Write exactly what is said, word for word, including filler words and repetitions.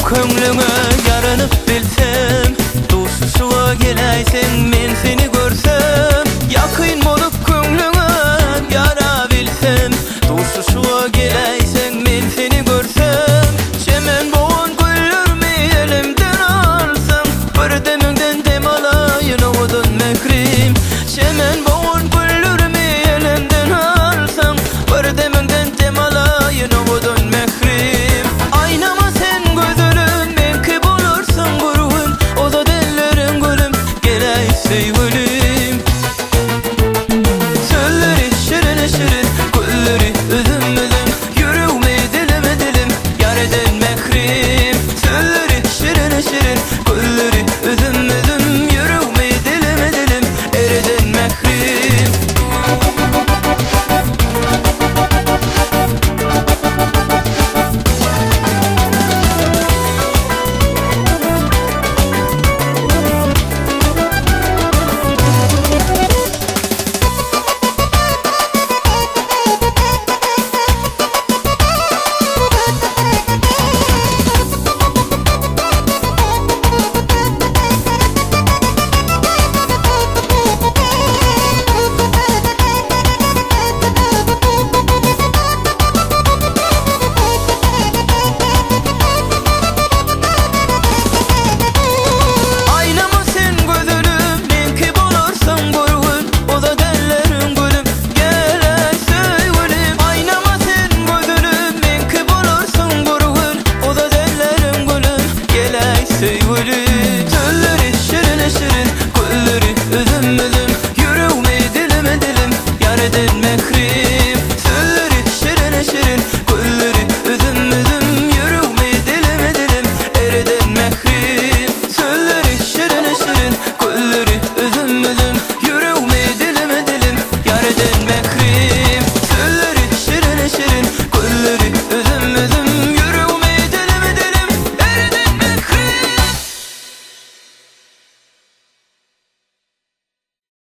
Könglüňe yaranıp bilsem, dostuşuğa geläýsen men seni görsem. Ýakyn bolup könglüňe yara bilsem, dostuşuğa geläýsen men seni görsem. Çemen boğan güllerimi elimden alsam, bir demingden dem alaýyn owadan mehrim. Çemen boğan güllerimi elimden alsam, bir demingden dem alaýyn owadan mehrim. Aynama sen gözlerim, menki bolarsan gurgun, o da dellerin gülüm, geläýse gülüm. Sözleri şirin şirin, gülleri üzüm üzüm, yüreğime dilime dilim, yar eden mehrim. Sözleri şirin şirin, gülleri üzüm üzüm, yüreğime dilime dilim, ereden mehrim. Sözleri şirin şirin, gülleri üzüm üzüm, yüreğime dilime dilim, yar eden mehrim.